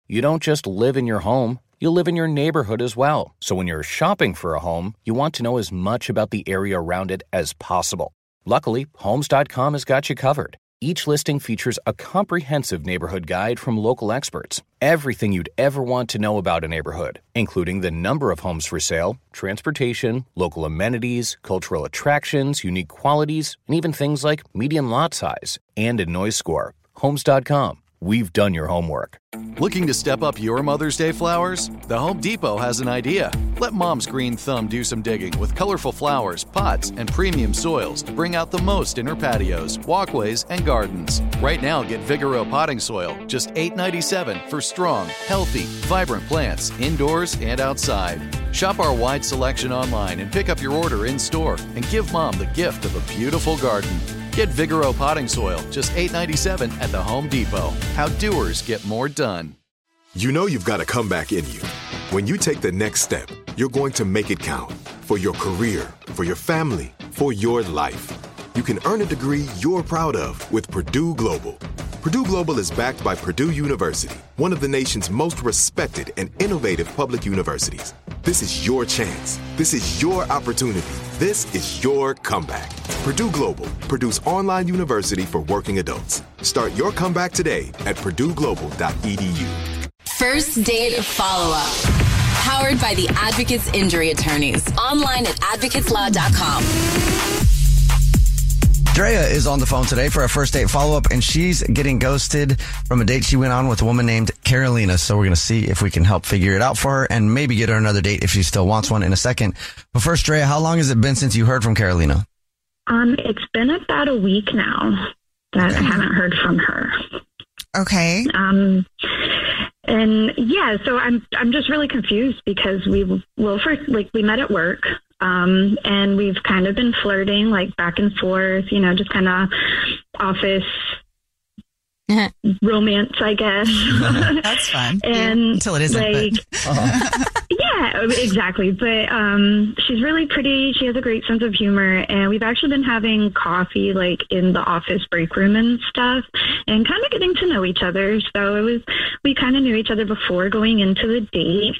You don't just live in your home, you live in your neighborhood as well. So when you're shopping for a home, you want to know as much about the area around it as possible. Luckily, Homes.com has got you covered. Each listing features a comprehensive neighborhood guide from local experts. Everything you'd ever want to know about a neighborhood, including the number of homes for sale, transportation, local amenities, cultural attractions, unique qualities, and even things like median lot size and a noise score. Homes.com. We've done your homework. Looking to step up your Mother's Day flowers? The Home Depot has an idea. Let Mom's green thumb do some digging with colorful flowers, pots, and premium soils to bring out the most in her patios, walkways, and gardens. Right now, get Vigoro potting soil, just $8.97 for strong, healthy, vibrant plants indoors and outside. Shop our wide selection online and pick up your order in-store and give Mom the gift of a beautiful garden. Get Vigoro potting soil, just $8.97 at the Home Depot. How doers get more done. You know you've got a comeback in you. When you take the next step, you're going to make it count. For your career, for your family, for your life. You can earn a degree you're proud of with Purdue Global. Purdue Global is backed by Purdue University, one of the nation's most respected and innovative public universities. This is your chance. This is your opportunity. This is your comeback. Purdue Global, Purdue's online university for working adults. Start your comeback today at purdueglobal.edu. First Date Follow-Up. Powered by the Advocates Injury Attorneys. Online at advocateslaw.com. Drea is on the phone today for a first date follow-up, and she's getting ghosted from a date she went on with a woman named Carolina. So we're going to see if we can help figure it out for her and maybe get her another date if she still wants one in a second. But first, Drea, how long has it been since you heard from Carolina? It's been about a week now that I haven't heard from her. Okay. And yeah, so I'm just really confused because we met at work. And we've kind of been flirting, like back and forth, just kind of office romance, I guess. That's fun. And until it isn't. Yeah, exactly. But she's really pretty. She has a great sense of humor. And we've actually been having coffee like in the office break room and stuff and kind of getting to know each other. So we kind of knew each other before going into the date.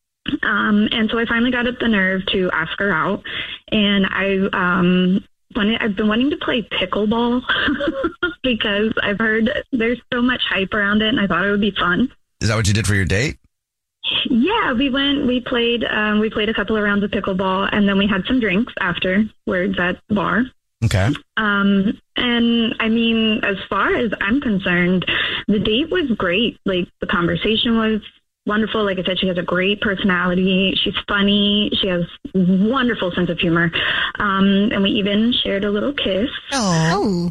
And so I finally got up the nerve to ask her out, and I've been wanting to play pickleball because I've heard there's so much hype around it, and I thought it would be fun. Is that what you did for your date? Yeah, we played a couple of rounds of pickleball, and then we had some drinks afterwards at the bar. Okay. And I mean, as far as I'm concerned, the date was great. Like, the conversation was wonderful. Like I said, she has a great personality. She's funny. She has wonderful sense of humor. And we even shared a little kiss. Oh.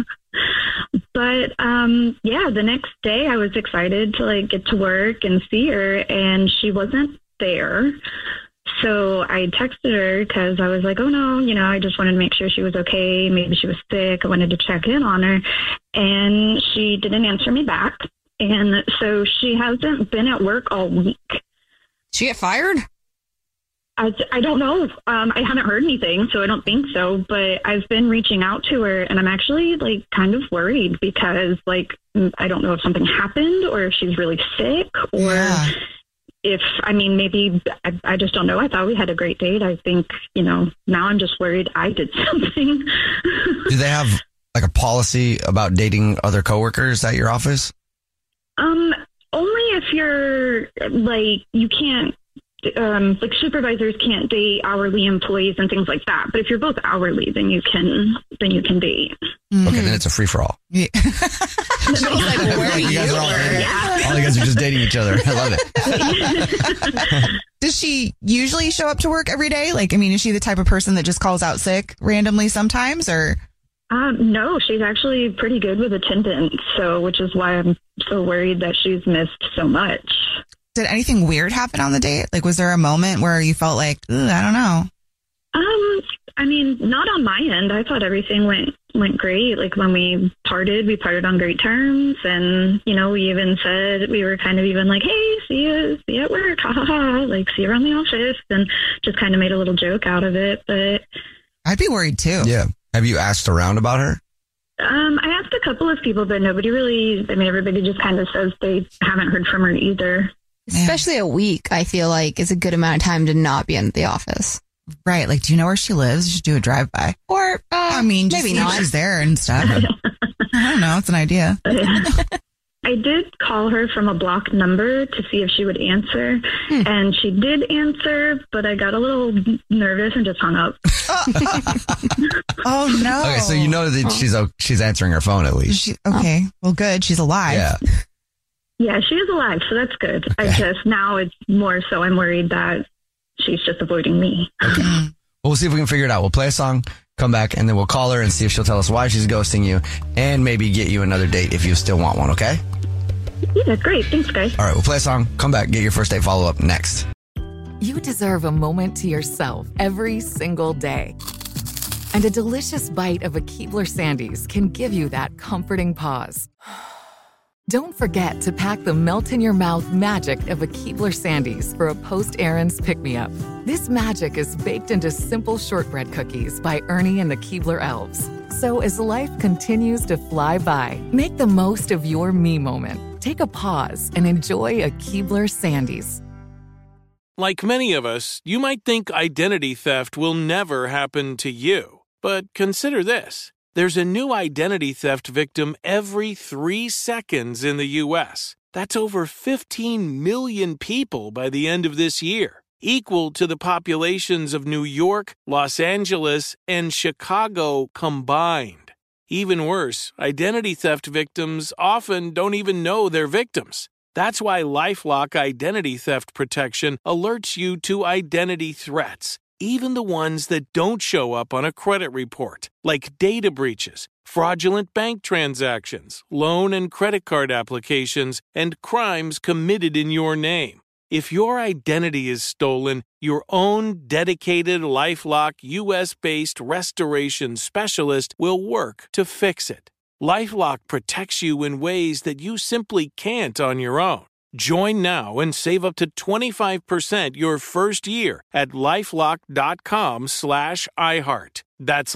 But yeah, the next day I was excited to get to work and see her, and she wasn't there. So I texted her because I was like, oh no, I just wanted to make sure she was okay. Maybe she was sick. I wanted to check in on her. And she didn't answer me back. And so she hasn't been at work all week. She get fired? I don't know. I haven't heard anything, so I don't think so. But I've been reaching out to her, and I'm actually kind of worried because I don't know if something happened or if she's really sick or if, maybe I just don't know. I thought we had a great date. I think, now I'm just worried I did something. Do they have a policy about dating other coworkers at your office? Only if you're you can't, supervisors can't date hourly employees and things like that. But if you're both hourly, then you can date. Mm-hmm. Okay, then it's a free for all. Yeah. All you guys are just dating each other. I love it. Does she usually show up to work every day? Is she the type of person that just calls out sick randomly sometimes, or? No, she's actually pretty good with attendance, which is why I'm so worried that she's missed so much. Did anything weird happen on the date? Was there a moment where you felt I don't know? Not on my end. I thought everything went great. When we parted on great terms, and we even said we were kind of even hey, see you at work, ha ha ha, see you around the office, and just kind of made a little joke out of it. But I'd be worried too. Yeah. Have you asked around about her? I asked a couple of people, but nobody really, everybody just kind of says they haven't heard from her either. Especially a week, I feel like, is a good amount of time to not be in the office. Right. Like, do you know where she lives? You should do a drive-by. Or, just maybe see not. if she's there and stuff. I don't know. It's an idea. I did call her from a blocked number to see if she would answer, and she did answer, but I got a little nervous and just hung up. Oh, no. Okay, so you know that she's answering her phone at least. Okay. Well, good. She's alive. Yeah. Yeah, she is alive, so that's good. Okay. Now it's more so I'm worried that she's just avoiding me. Okay. Well, we'll see if we can figure it out. We'll play a song, come back, and then we'll call her and see if she'll tell us why she's ghosting you, and maybe get you another date if you still want one, okay? Yeah, great. Thanks, guys. All right, we'll play a song, come back, get your first date follow-up next. You deserve a moment to yourself every single day. And a delicious bite of a Keebler Sandies can give you that comforting pause. Don't forget to pack the melt-in-your-mouth magic of a Keebler Sandies for a post-errands pick-me-up. This magic is baked into simple shortbread cookies by Ernie and the Keebler Elves. So as life continues to fly by, make the most of your me moment. Take a pause and enjoy a Keebler Sandies. Like many of us, you might think identity theft will never happen to you. But consider this. There's a new identity theft victim every 3 seconds in the U.S. That's over 15 million people by the end of this year, equal to the populations of New York, Los Angeles, and Chicago combined. Even worse, identity theft victims often don't even know they're victims. That's why LifeLock Identity Theft Protection alerts you to identity threats, even the ones that don't show up on a credit report, like data breaches, fraudulent bank transactions, loan and credit card applications, and crimes committed in your name. If your identity is stolen, your own dedicated LifeLock U.S.-based restoration specialist will work to fix it. LifeLock protects you in ways that you simply can't on your own. Join now and save up to 25% your first year at LifeLock.com/iHeart. That's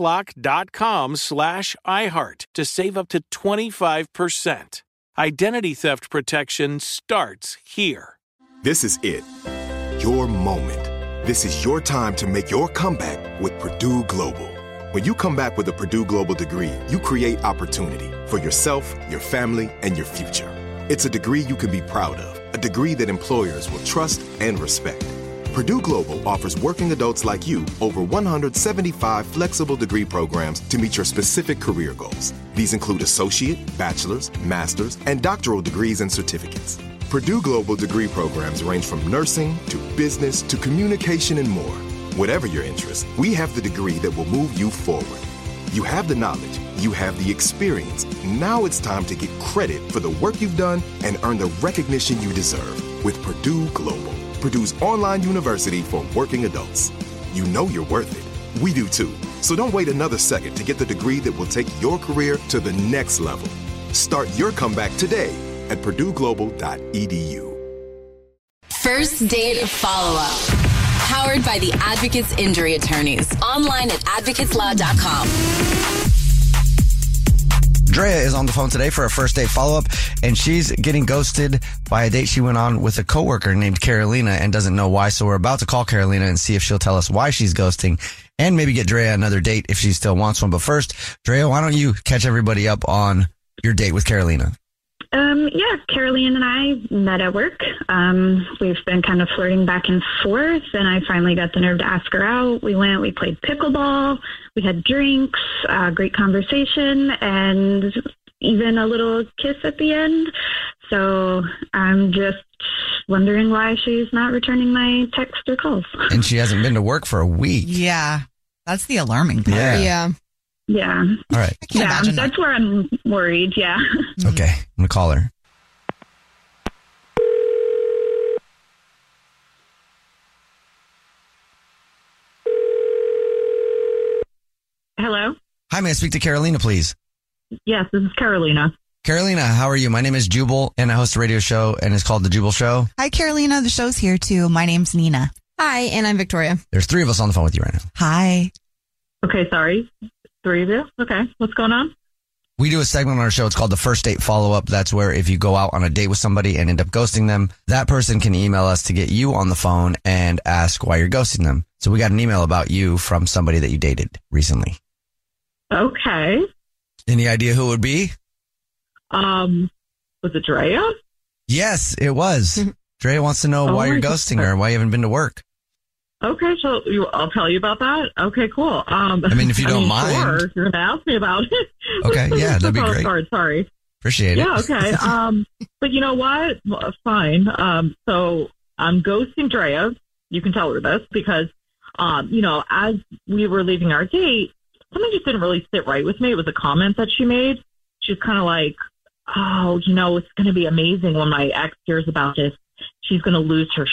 LifeLock.com/iHeart to save up to 25%. Identity theft protection starts here. This is it. Your moment. This is your time to make your comeback with Purdue Global. When you come back with a Purdue Global degree, you create opportunity for yourself, your family, and your future. It's a degree you can be proud of, a degree that employers will trust and respect. Purdue Global offers working adults like you over 175 flexible degree programs to meet your specific career goals. These include associate, bachelor's, master's, and doctoral degrees and certificates. Purdue Global degree programs range from nursing to business to communication and more. Whatever your interest, we have the degree that will move you forward. You have the knowledge, you have the experience. Now it's time to get credit for the work you've done and earn the recognition you deserve with Purdue Global, Purdue's online university for working adults. You know you're worth it. We do too. So don't wait another second to get the degree that will take your career to the next level. Start your comeback today at purdueglobal.edu. First Date Follow-Up. Powered by the Advocates Injury Attorneys. Online at advocateslaw.com. Drea is on the phone today for a first date follow-up, and she's getting ghosted by a date she went on with a coworker named Carolina and doesn't know why. So we're about to call Carolina and see if she'll tell us why she's ghosting and maybe get Drea another date if she still wants one. But first, Drea, why don't you catch everybody up on your date with Carolina? Yeah, Caroline and I met at work. We've been kind of flirting back and forth, and I finally got the nerve to ask her out. We played pickleball, we had drinks, great conversation, and even a little kiss at the end. So I'm just wondering why she's not returning my texts or calls. And she hasn't been to work for a week. Yeah, that's the alarming part. Yeah. Yeah. All right. I can't imagine that's where I'm worried. Yeah. Okay. I'm going to call her. Hello? Hi, may I speak to Carolina, please? Yes, this is Carolina. Carolina, how are you? My name is Jubal, and I host a radio show, and it's called The Jubal Show. Hi, Carolina. The show's here, too. My name's Nina. Hi, and I'm Victoria. There's 3 of us on the phone with you right now. Hi. Okay, sorry. 3 of you? Okay. What's going on? We do a segment on our show. It's called the First Date Follow-Up. That's where if you go out on a date with somebody and end up ghosting them, that person can email us to get you on the phone and ask why you're ghosting them. So we got an email about you from somebody that you dated recently. Okay. Any idea who it would be? Was it Drea? Yes, it was. Drea wants to know why you're ghosting her and why you haven't been to work. Okay, so I'll tell you about that. Okay, cool. If you don't mind. Sure, you're going to ask me about it. Okay, yeah, that'd be great. Sorry. Appreciate it. Yeah, okay. But you know what? Well, fine. So I'm ghosting Drea. You can tell her this because, as we were leaving our date, something just didn't really sit right with me. It was a comment that she made. She was kind of like, oh, it's going to be amazing when my ex hears about this. She's going to lose her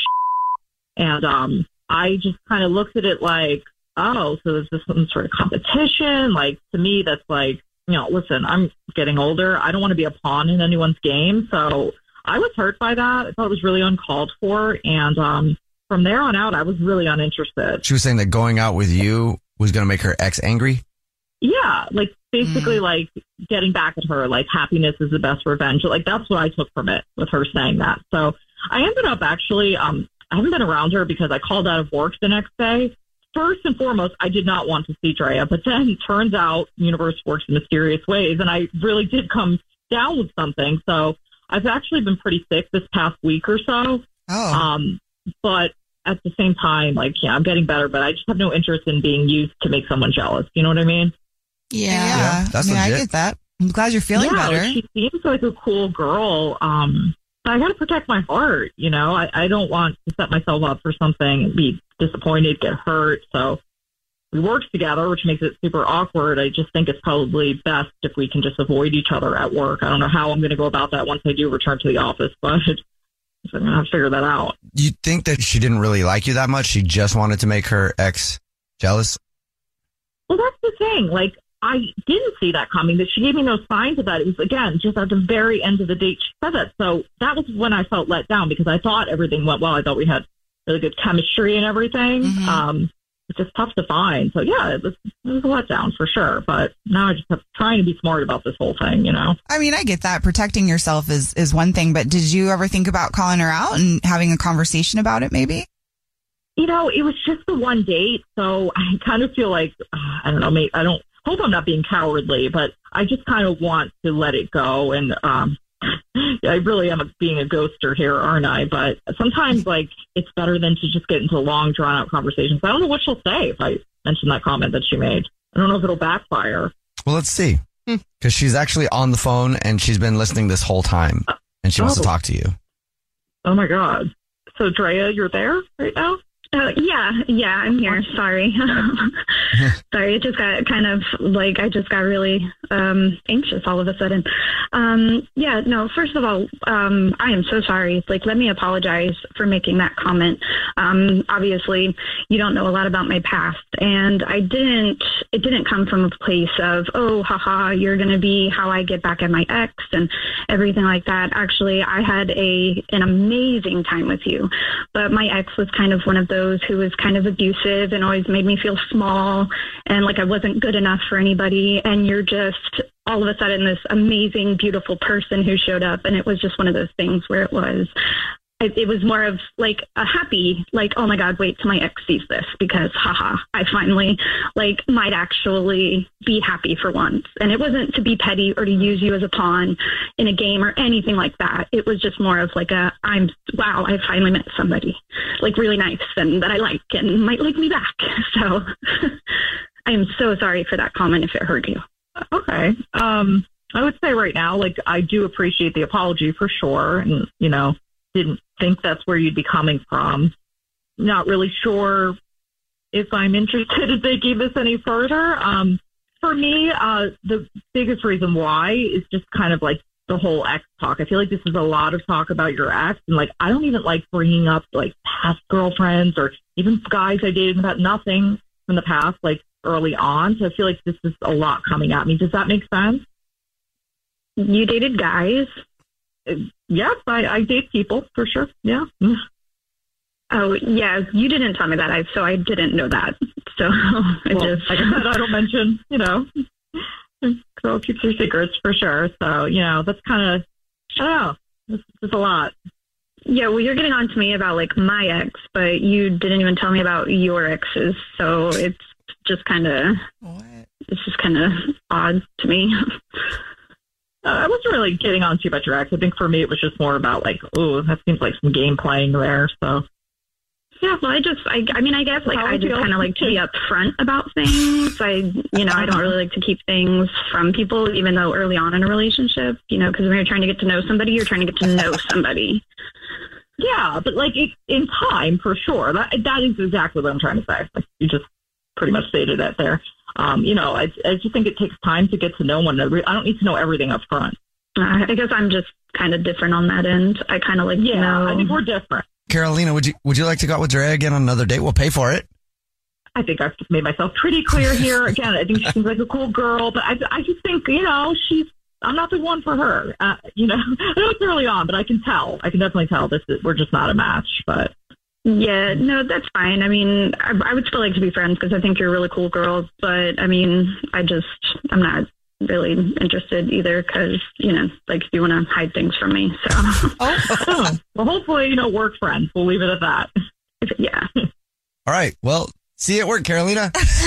And I just kind of looked at it like, oh, so is this some sort of competition? Like, to me, that's like, listen, I'm getting older. I don't want to be a pawn in anyone's game. So I was hurt by that. I thought it was really uncalled for. And from there on out, I was really uninterested. She was saying that going out with you was going to make her ex angry? Yeah, like basically like getting back at her, like happiness is the best revenge. Like that's what I took from it with her saying that. So I ended up actually, I haven't been around her because I called out of work the next day. First and foremost, I did not want to see Drea, but then it turns out the universe works in mysterious ways, and I really did come down with something. So I've actually been pretty sick this past week or so. But at the same time, I'm getting better, but I just have no interest in being used to make someone jealous. You know what I mean? Yeah, that's I legit. get that. I'm glad you're feeling better. She seems like a cool girl. But I got to protect my heart. I don't want to set myself up for something and be disappointed, get hurt. So we work together, which makes it super awkward. I just think it's probably best if we can just avoid each other at work. I don't know how I'm going to go about that once I do return to the office, but I'm going to have to figure that out. You think that she didn't really like you that much? She just wanted to make her ex jealous? Well, that's the thing. I didn't see that coming, that she gave me no signs of that. It was, again, just at the very end of the date she said that. So that was when I felt let down because I thought everything went well. I thought we had really good chemistry and everything. It's just tough to find. So, yeah, it was a letdown for sure. But now I just have trying to be smart about this whole thing, I mean, I get that. Protecting yourself is one thing. But did you ever think about calling her out and having a conversation about it maybe? It was just the one date. So I kind of feel like, I don't know, maybe I don't hope I'm not being cowardly, but I just kind of want to let it go. And I really am being a ghoster here, aren't I? But sometimes, it's better than to just get into long, drawn-out conversations. I don't know what she'll say if I mention that comment that she made. I don't know if it'll backfire. Well, let's see. Because she's actually on the phone, and she's been listening this whole time, and she wants to talk to you. Oh, my God. So, Drea, you're there right now? Yeah, I'm here. Sorry. Sorry, it just got kind of I just got really anxious all of a sudden. First of all, I am so sorry. Let me apologize for making that comment. Obviously, you don't know a lot about my past, and it didn't come from a place of, oh, haha, you're going to be how I get back at my ex and everything like that. Actually, I had an amazing time with you, but my ex was kind of one of those who was kind of abusive and always made me feel small and like I wasn't good enough for anybody. And you're just all of a sudden this amazing, beautiful person who showed up. And it was just one of those things where it was more of a happy, oh my God, wait till my ex sees this because haha, I finally might actually be happy for once. And it wasn't to be petty or to use you as a pawn in a game or anything like that. It was just more of wow, I finally met somebody really nice and that I like and might like me back. So I am so sorry for that comment if it hurt you. Okay. I would say right now, I do appreciate the apology for sure. And, didn't think that's where you'd be coming from. Not really sure if I'm interested in taking this any further. For me, the biggest reason why is just kind of the whole ex talk. I feel like this is a lot of talk about your ex, and I don't even like bringing up past girlfriends or even guys I dated about nothing from the past early on. So I feel like this is a lot coming at me. Does that make sense? You dated guys? Yes, I date people for sure. Yeah. Oh, yeah. You didn't tell me that, so I didn't know that. So like I said, I don't mention, Girl keeps her secrets for sure. So, that's kind of, I don't know. It's a lot. Yeah, well, you're getting on to me about like my ex, but you didn't even tell me about your exes. So it's just kind of odd to me. I wasn't really getting on too much your ex. I think for me, it was just more about like, oh, that seems like some game playing there. So. Yeah, well, I guess I just kind of like to be upfront about things. I don't really like to keep things from people, even though early on in a relationship, because when you're trying to get to know somebody, you're trying to get to know somebody. Yeah, but like in time, for sure. That is exactly what I'm trying to say. Like you just pretty much stated that there. I just think it takes time to get to know one another. I don't need to know everything up front. I guess I'm just kind of different on that end. I kind of like to know. I think we're different. Carolina, would you like to go out with Drea again on another date? We'll pay for it. I think I've made myself pretty clear here. Again, I think she seems like a cool girl, but I just think, I'm not the one for her. I know it's early on, but I can tell. I can definitely tell we're just not a match. But yeah, no, that's fine. I mean, I would still like to be friends because I think you're a really cool girl. But I mean, I'm not really interested either because, like you want to hide things from me. So, well, hopefully, work friends. We'll leave it at that. Yeah. All right. Well, see you at work, Carolina.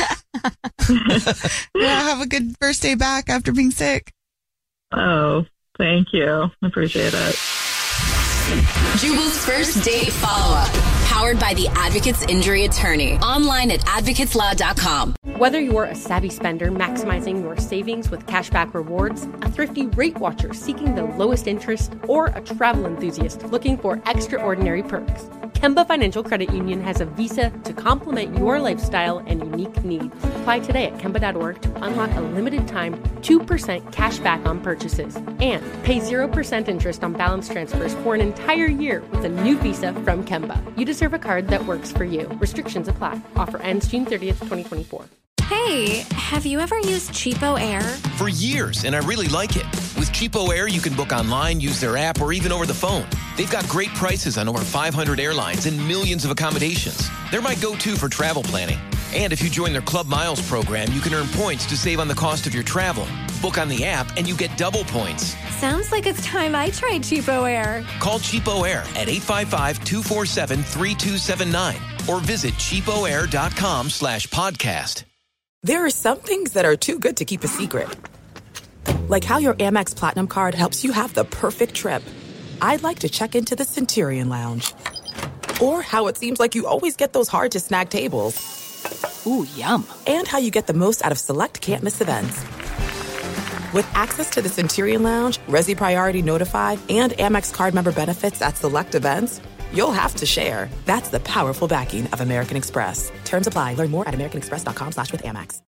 Yeah, have a good first day back after being sick. Oh, thank you. I appreciate it. Jubal's first date follow-up. Powered by the Advocates Injury Attorney. Online at advocateslaw.com. Whether you're a savvy spender maximizing your savings with cashback rewards, a thrifty rate watcher seeking the lowest interest, or a travel enthusiast looking for extraordinary perks, Kemba Financial Credit Union has a visa to complement your lifestyle and unique needs. Apply today at Kemba.org to unlock a limited time 2% cash back on purchases and pay 0% interest on balance transfers for an entire year with a new visa from Kemba. You deserve a card that works for you. Restrictions apply. Offer ends June 30th, 2024. Hey, have you ever used Cheapo Air? For years, and I really like it. With Cheapo Air, you can book online, use their app, or even over the phone. They've got great prices on over 500 airlines and millions of accommodations. They're my go-to for travel planning. And if you join their Club Miles program, you can earn points to save on the cost of your travel. Book on the app, and you get double points. Sounds like it's time I tried Cheapo Air. Call Cheapo Air at 855-247-3279 or visit cheapoair.com/podcast. There are some things that are too good to keep a secret. Like how your Amex Platinum card helps you have the perfect trip. I'd like to check into the Centurion Lounge. Or how it seems like you always get those hard-to-snag tables. Ooh, yum. And how you get the most out of select can't-miss events. With access to the Centurion Lounge, Resi Priority Notified, and Amex card member benefits at select events, you'll have to share. That's the powerful backing of American Express. Terms apply. Learn more at americanexpress.com/withAmex.